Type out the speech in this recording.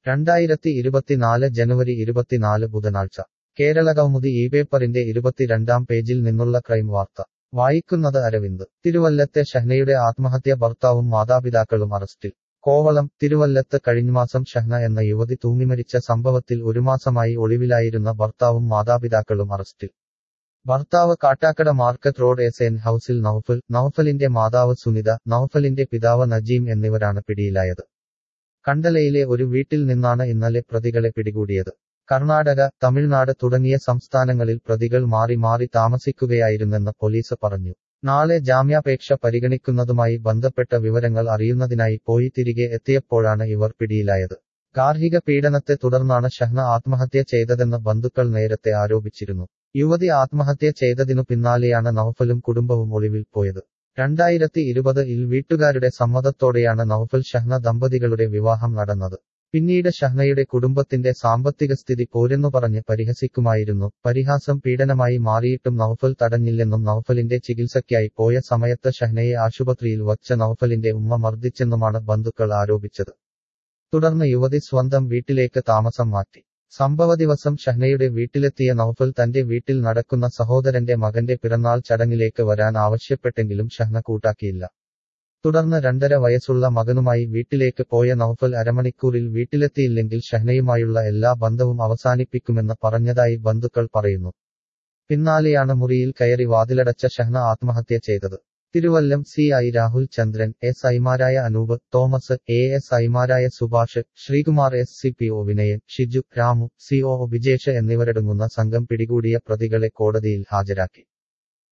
2024 ജനുവരി 24 ബുധനാഴ്ച കേരളകൗമുദി പേപ്പറിന്റെ 22-ാം പേജിൽ നിന്നുള്ള ക്രൈം വാർത്ത വായിക്കുന്നത് അരവിന്ദ്. തിരുവല്ലത്തെ ഷഹ്നയുടെ ആത്മഹത്യ, ഭർത്താവും മാതാപിതാക്കളും അറസ്റ്റിൽ. കോവളം. തിരുവല്ലത്ത് കഴിഞ്ഞമാസം ഷഹ്ന എന്ന യുവതി തൂങ്ങിമരിച്ച സംഭവത്തിൽ ഒരു മാസമായി ഒളിവിലായിരുന്ന ഭർത്താവും മാതാപിതാക്കളും അറസ്റ്റിൽ. ഭർത്താവ് കാട്ടാക്കട മാർക്കറ്റ് റോഡ് SN ഹൌസിൽ നൗഫൽ, നൗഫലിന്റെ മാതാവ് സുനിത, നൗഫലിന്റെ പിതാവ് നജീം എന്നിവരാണ് പിടിയിലായത്. കണ്ടലയിലെ ഒരു വീട്ടിൽ നിന്നാണ് ഇന്നലെ പ്രതികളെ പിടികൂടിയത്. കർണാടക, തമിഴ്നാട് തുടങ്ങിയ സംസ്ഥാനങ്ങളിൽ പ്രതികൾ മാറി മാറി താമസിക്കുകയായിരുന്നെന്ന് പോലീസ് പറഞ്ഞു. നാളെ ജാമ്യാപേക്ഷ പരിഗണിക്കുന്നതുമായി ബന്ധപ്പെട്ട വിവരങ്ങൾ അറിയുന്നതിനായി പോയി തിരികെ എത്തിയപ്പോഴാണ് ഇവർ പിടിയിലായത്. ഗാർഹിക പീഡനത്തെ തുടർന്നാണ് ഷഹ്ന ആത്മഹത്യ ചെയ്തതെന്ന് ബന്ധുക്കൾ നേരത്തെ ആരോപിച്ചിരുന്നു. യുവതി ആത്മഹത്യ ചെയ്തതിനു പിന്നാലെയാണ് നൗഫലും കുടുംബവും ഒളിവിൽ പോയത്. 2020-ൽ വീട്ടുകാരുടെ സമ്മതത്തോടെയാണ് നൗഫൽ ഷഹ്ന ദമ്പതികളുടെ വിവാഹം നടന്നത്. പിന്നീട് ഷഹ്നയുടെ കുടുംബത്തിന്റെ സാമ്പത്തിക സ്ഥിതി പോരെന്നു പറഞ്ഞ് പരിഹസിക്കുമായിരുന്നു. പരിഹാസം പീഡനമായി മാറിയിട്ടും നൗഫൽ തടഞ്ഞില്ലെന്നും നൗഫലിന്റെ ചികിത്സയ്ക്കായി പോയ സമയത്ത് ഷഹ്നയെ ആശുപത്രിയിൽ വച്ച് നൗഫലിന്റെ ഉമ്മ മർദ്ദിച്ചെന്നുമാണ് ബന്ധുക്കൾ ആരോപിച്ചത്. തുടർന്ന് യുവതി സ്വന്തം വീട്ടിലേക്ക് താമസം മാറ്റി. സംഭവ ദിവസം ഷഹ്നയുടെ വീട്ടിലെത്തിയ നൗഫൽ തന്റെ വീട്ടിൽ നടക്കുന്ന സഹോദരന്റെ മകന്റെ പിറന്നാൾ ചടങ്ങിലേക്ക് വരാൻ ആവശ്യപ്പെട്ടെങ്കിലും ഷഹ്ന കൂട്ടാക്കിയില്ല. തുടർന്ന് 2.5 വയസ്സുള്ള മകനുമായി വീട്ടിലേക്ക് പോയ നൗഫൽ അരമണിക്കൂറിൽ വീട്ടിലെത്തിയില്ലെങ്കിൽ ഷഹ്നയുമായുള്ള എല്ലാ ബന്ധവും അവസാനിപ്പിക്കുമെന്ന് പറഞ്ഞതായി ബന്ധുക്കൾ പറയുന്നു. പിന്നാലെയാണ് മുറിയിൽ കയറി വാതിലടച്ച ഷഹ്ന ആത്മഹത്യ ചെയ്തത്. തിരുവല്ലം CI രാഹുൽ ചന്ദ്രൻ, SIമാരായ അനൂപ്, തോമസ്, ASIമാരായ സുഭാഷ്, ശ്രീകുമാർ, SCPO വിനയൻ, ഷിജു, രാമു, COO ബിജേഷ് എന്നിവരടങ്ങുന്ന സംഘം പിടികൂടിയ പ്രതികളെ കോടതിയിൽ ഹാജരാക്കി.